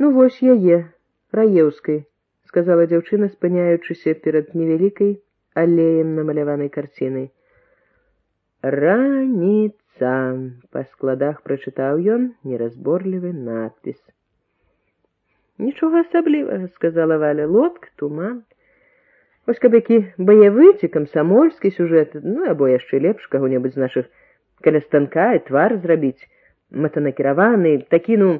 Ну, вось яе, Раеўскай, сказала дзяўчына, спыняючыся перад невялікай алеем намаляванай карцінай. Раніца, па складах прачытаў ён неразборлівы надпіс. Нічога асаблівага, сказала Валя, лодка, туман. Вось каб які баявы ці камсамольскі сюжэт, ну, або яшчэ лепш каго-небудзь з нашых каля станка і твар зрабіць, мэтанакіраваны, такі, ну,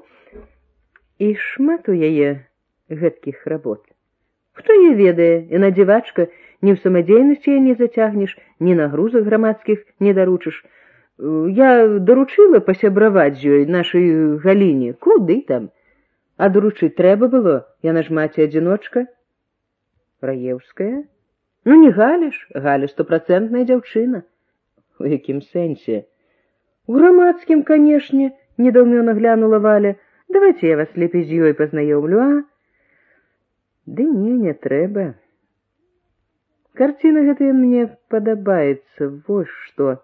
і шмат у яе гэткіх работ. Хто яе ведае, і надзівачка, ні ў самадзейнасці яе не зацягнеш, ні на грузах грамадскіх не даручыш. Я даручыла пасябраваць з ёй нашай Галіне, куды там? А даручыць трэба было, яна ж маці-адзіночка. Раеўская? Ну, не Галя ж, Галя 100% дзяўчына. У якім сэнсе? У грамадскім, канешне, недаўмёна глянула Валя. Давайте я вас лепей з ёй пазнаёмлю, а? Ды не трэба. Карціна гэтая мне падабаецца, вось што.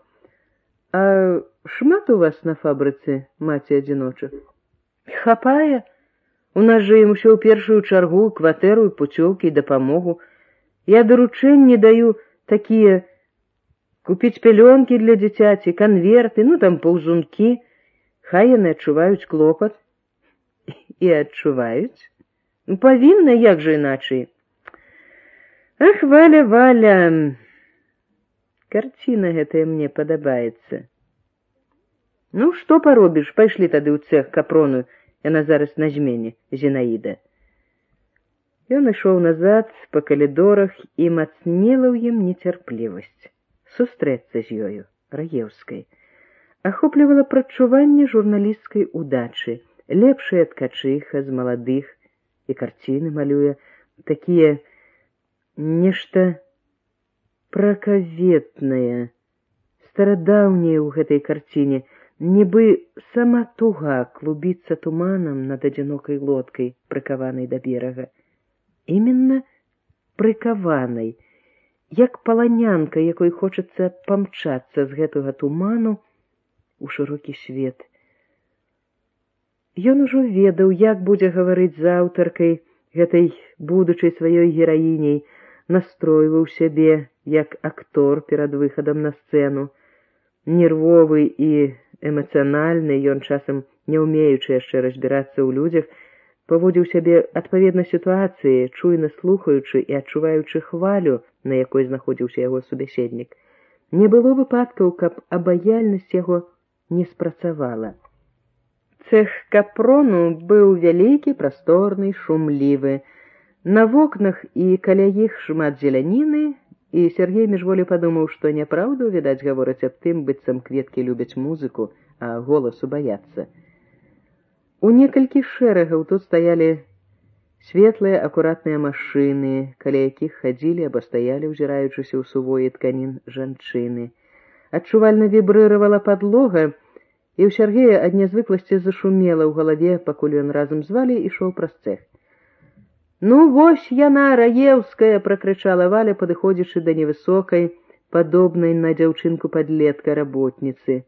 А шмат у вас на фабрыцы маці-адзіночак? Хапае. У нас жа ім усё ў першую чаргу, кватэру, пуцёўкі і дапамогу. Я даручэнні даю такія, купіць пялёнкі для дзіцяці, канверты, ну там паўзункі. Хай яны адчуваюць клопат. І адчуваюць. Павінна, як жа іначай. Ах, Валя, Валя, карціна гэтая мне падабаецца. Ну, што паробіш, пайшлі тады ў цэх капрону, яна зараз на змене, Зінаіда. Ён ішоў назад па калідорах, і мацнела ў ім нецярплівасць. Сустрэцца з ёю, Раеўскай. Ахоплівала прадчуванне журналісцкай удачы, лепшая ткачыха з маладых, і карціны малюе, такія нешта пракаветнае, старадаўняе ў гэтай карціне, нібы сама туга клубіцца туманам над адзінокай лодкай, прыкаванай да берага. Іменна прыкаванай, як паланянка, якой хочацца памчацца з гэтага туману у шырокі свет. Ён ужо ведаў, як будзе гаварыць з аўтаркай гэтай будучай сваёй гераіняй, настройваў сябе, як актор перад выхадам на сцэну. Нервовы і эмацыянальны, ён часам, не ўмеючы яшчэ разбірацца ў людзях, паводзіў сябе адпаведна сітуацыі, чуйна слухаючы і адчуваючы хвалю, на якой знаходзіўся яго субяседнік. Не было выпадкаў, каб абаяльнасць яго не спрацавала. Цэх капрону быў вялікі, прасторны, шумлівы. На вокнах і каля іх шмат зеляніны, і Сергей міжволі падумаў, што няпраўду, відаць, гавораць аб тым, быццам кветкі любяць музыку, а голасу баяцца. У некалькі шэрагаў тут стаялі светлыя, акуратныя машыны, каля якіх хадзілі або стаялі, узіраючыся ў сувоі тканін жанчыны. Адчувальна вібрыравала падлога, і ў Сергея ад нязвыкласці зашумела ў галаве, пакуль ён разам з Валяй ішоў праз цэх. «Ну, вось яна, Раеўская!» — пракрычала Валя, падыходзячы да невысокай, падобнай на дзяўчынку-падлетка работніцы.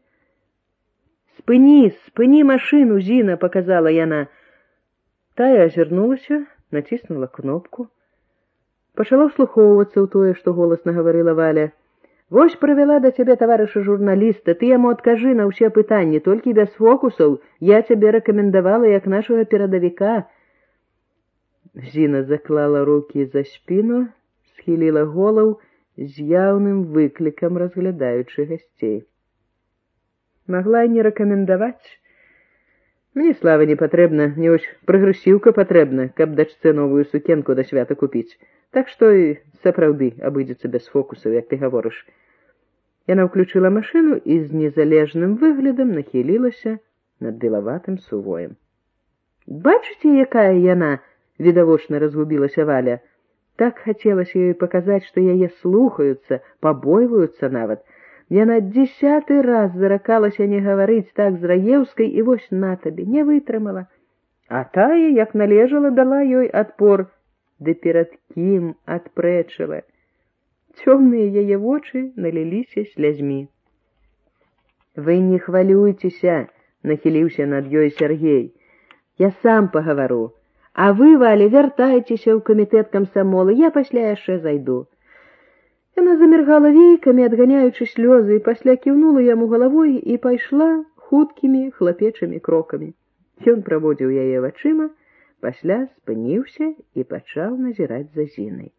«Спыні машыну, Зіна!» — паказала яна. Тая азірнулася, націснула кнопку. Пачала ўслухоўвацца ў тое, што голасна гаварыла Валя. «Вось прывяла да цябе таварыша журналіста, ты яму адкажы на ўсе пытанні, толькі без фокусаў, я цябе рэкамендавала як нашага перадавіка». Зіна заклала рукі за спіну, схіліла голаў, з яўным выклікам разглядаючы гасцей. Магла і не рэкамендаваць. Мне славы не патрэбна, мне вось прагрэсіўка патрэбна, каб дачцэ новую сукенку да свята купіць. Так што і сапраўды абыдзецца без фокусаў, як ты гаворыш. Яна ўключыла машыну і з незалежным выглядам нахілілася над белаватым сувоем. «Бачыце, якая яна?» — відавочна разгубілася Валя. Так хацелася ёй паказаць, што яе слухаюцца, пабойваюцца нават. Яна 10-ы раз заракалася не гаварыць так з Раеўскай, і вось на табе, не вытрымала. А тая, як належала, дала ёй адпор, ды перад кім адпрэчыла. Цёмныя яе вочы наліліся слязьмі. «Вы не хвалюйцеся!» — нахіліўся над ёй Сергей. «Я сам пагавару. А вы, Валя, вяртайцеся ў камітэт камсамола, я пасля яшчэ зайду. Яна заміргала вейкамі, адганяючы слёзы, і пасля кіўнула яму галавой і пайшла хуткімі хлапечымі крокамі. Ён праводзіў яе вачыма, пасля спыніўся і пачаў назіраць за Зінай.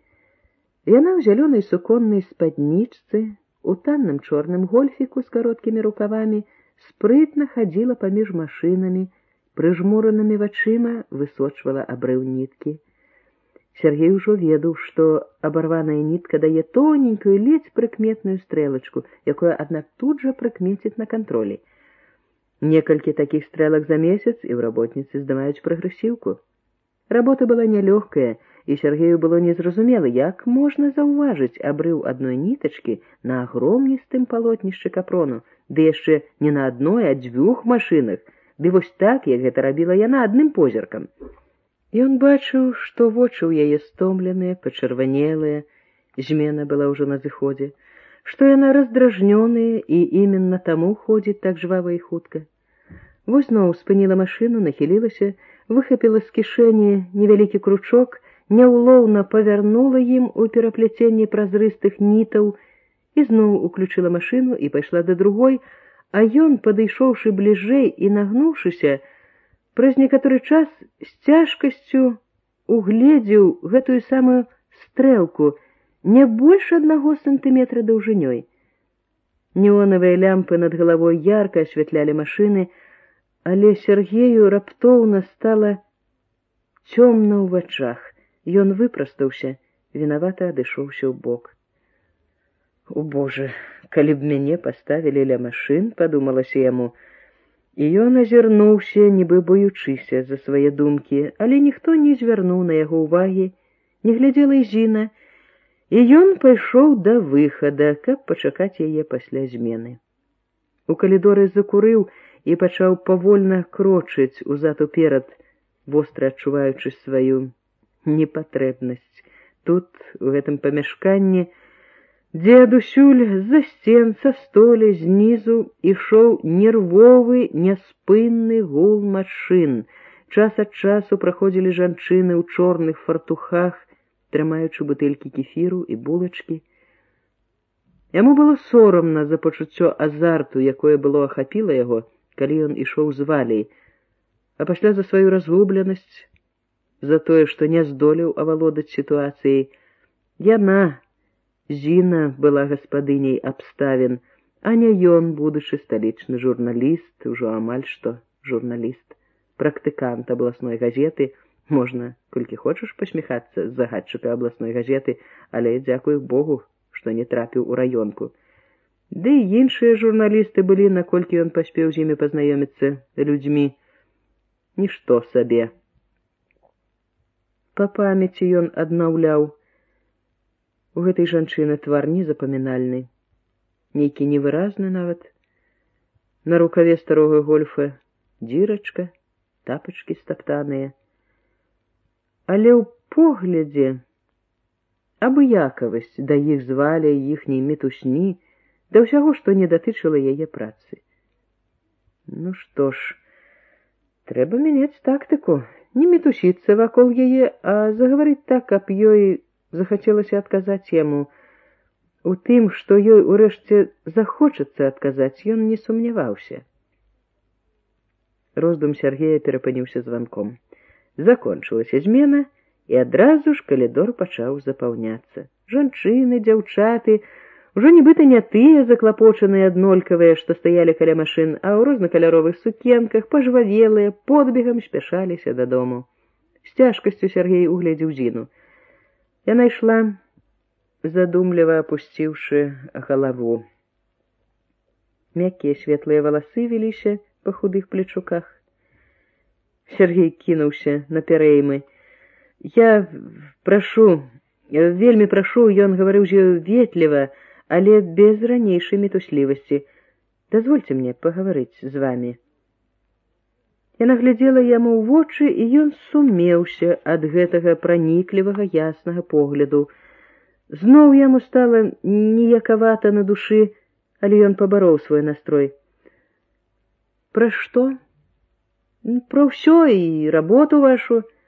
Яна ў зялёнай суконнай спаднічцы, у танным чорным гольфіку з кароткімі рукавамі, спрытна хадзіла паміж машынамі, прыжмуранымі вачыма высочвала абрыў ніткі. Сергей ужо ведаў, што абарваная нітка дае тоненькую, ледзь прыкметную стрэлачку, якую, аднак, тут жа прыкмеціць на кантролі. Некалькі такіх стрэлак за месяц, і ў работніцы здымаюць прагрэсіўку. Работа была нялёгкая, і Сергею было незразумела, як можна заўважыць абрыў адной нітачкі на агромністым палотнішчы капрону, ды яшчэ не на адной, а 2 машынах, ды вось так, як гэта рабіла яна адным позіркам. Ён бачыў, што вочы ў яе стомленыя, пачырванелыя, змена была ўжо на зыходзе, што яна раздражнёная і іменна таму ходзіць так жвава і хутка. Вось зноў спыніла машыну, нахілілася, выхапіла з кішэні невялікі кручок, няўлоўна павярнула ім у перапляценні празрыстых нітаў і зноў уключыла машыну і пайшла да другой, а ён, падышоўшы бліжэй і нагнуўшыся, праз некаторы час з цяжкасцю угледзеў гэтую самую стрэлку, не больш 1 сантыметра даўжынёй. Неонавыя лямпы над галавой ярка асвятлялі машыны, але Сергею раптоўна стала цёмна ў вачах. Ён выпрастаўся, вінавата адышоўся ў бок. «О, Боже, калі б мяне паставілі ля машын», — падумалася яму, і ён азірнуўся, нібы боючыся за свае думкі, але ніхто не звярнуў на яго ўвагі, не глядзела і Зіна, і ён пайшоў да выхада, каб пачакаць яе пасля змены. У калідоры закурыў і пачаў павольна крочыць узад уперад, востра адчуваючы сваю непатрэбнасць. Тут, у гэтым памяшканні, дзе адусюль з-за сцен, са столі, знізу ішоў нервовы, няспынны гул машын. Час ад часу праходзілі жанчыны ў чорных фартухах, трымаючы бутэлькі кефіру і булачкі. Яму было сорамна за пачуццё азарту, якое было ахапіла яго, калі ён ішоў з Валяй, а пасля за сваю разгубленасць, за тое, што не здолеў авалодаць сітуацыяй. Яна, Зіна, была гаспадыняй абставін, а не ён, будучы сталічны журналіст, ужо амаль што журналіст, практыкант абласной газеты. Можна, колькі хочаш, пасміхацца з загадчыка абласной газеты, але дзякуй Богу, што не трапіў у раёнку. Ды і іншыя журналісты былі, наколькі ён паспеў з імі пазнаёміцца, людзьмі. Нішто сабе. Па памяці ён аднаўляў. У гэтай жанчыны твар незапамінальны, нейкі невыразны нават. На рукаве старога гольфа дзірачка, тапачкі стаптаныя. Але ў поглядзе абыякавасць да іх з Валяй, іхняй мітусні, да ўсяго, што не датычыла яе працы. Ну што ж, трэба мяняць тактыку, не мітусіцца вакол яе, а загаварыць так, каб ёй захацелася адказаць яму. У тым, што ёй урэшце захочацца адказаць, ён не сумняваўся. Роздум Сергея перапыніўся званком. Закончылася змена, і адразу ж калідор пачаў запаўняцца. Жанчыны, дзяўчаты, ужо нібыта не тыя заклапочаныя аднолькавыя, што стаялі каля машын, а ў рознакаляровых сукенках, пажвавелыя, подбегам спяшаліся дадому. З цяжкасцю Сергей угледзеў Зіну. Яна ішла, задумліва апусціўшы галаву. Мяккія светлыя валасы віліся па худых плечуках. Сергей кінуўся на пярэймы. «Я прашу, вельмі прашу», — ён гаварыў з ёю ветліва, але без ранейшай мітуслівасці. «Дазвольце мне пагаварыць з вамі». Яна глядзела яму ў вочы, і ён сумеўся ад гэтага праніклівага яснага погляду. Зноў яму стала ніякавата на душы, але ён пабароў свой настрой. «Пра што?» «Пра ўсё і работу вашу.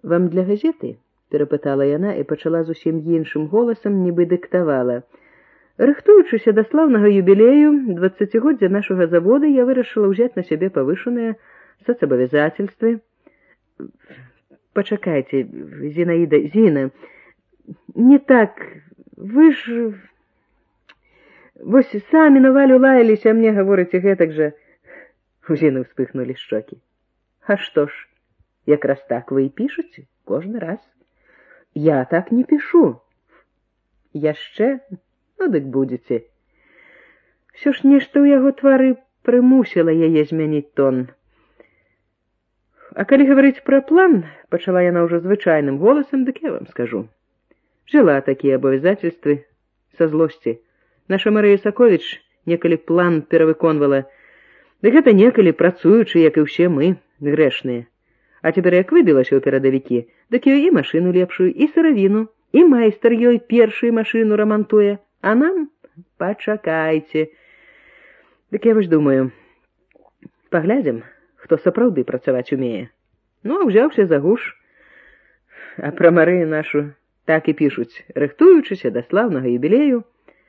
«Вам для газеты?» — перапытала яна і пачала зусім іншым голасам, нібы дыктавала. «Рыхтуючыся да слаўнага юбілею 20-годдзя нашага завода, я вырашыла ўзяць на сябе павышаныя соцабавязательствы». «Пачакайце, Зіна, не так, вы ж... Вось самі на Валю лаяліся, а мне гаворыце гэтак жа». У Зіны ўспыхнулі шчокі. «А што ж, якраз так вы і пішуце кожны раз». «Я так не пішу». «Яшчэ? Ну, дык будзеце». Всё ж нешта ў яго твары прымусіла яе змяніць тон. «А калі гаварыць пра план, — пачала яна ўжо звычайным голасам, — дык я вам скажу. Жила такія абавязательствы са злосці. Наша Марыя Саковіч некалі план перавыконвала. Дык гэта некалі працуючы, як і ўсе мы, грэшныя. А цяпер як выбілася ў перадавікі, дык ёй і машыну лепшую, і сыравіну, і майстар ёй першую машыну рамантуе. А нам пачакайце. Дык я вось думаю, паглядзім, хто сапраўды працаваць умее. Ну, а ўзяўся за гуш. А пра Марыю нашу так і пішуць, рыхтуючыся да слаўнага юбілею».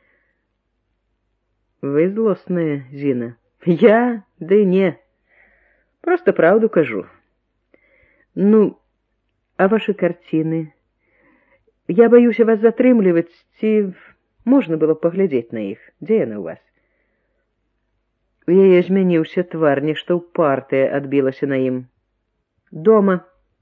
«Вы злосная, Зіна». «Я? Ды не. Просто правду кажу». «Ну, а ваши картины? Я боюся вас затрымліваць, ці можна было паглядзець на іх? Дзе яны ў вас?» У яе змяніўся твар, нешта ўпартае адбілася на ім. «Дома».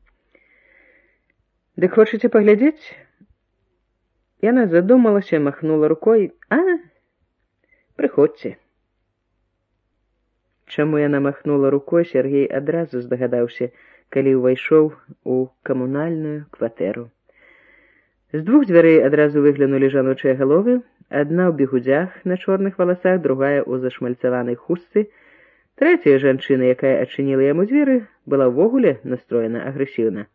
«Дык хочаце паглядзець?» Яна задумалася, махнула рукой. «А, прыходзьце». Чаму яна махнула рукой, Сергей адразу здагадаўся, калі ўвайшоў у камунальную кватэру. З двух дзвярэй адразу выглянулі жаночыя галовы, адна ў бігудзях на чорных валасах, другая ў зашмальцаванай хустцы. Трэцяя жанчына, якая адчыніла яму дзверы, была ўвогуле настроена агрэсіўна.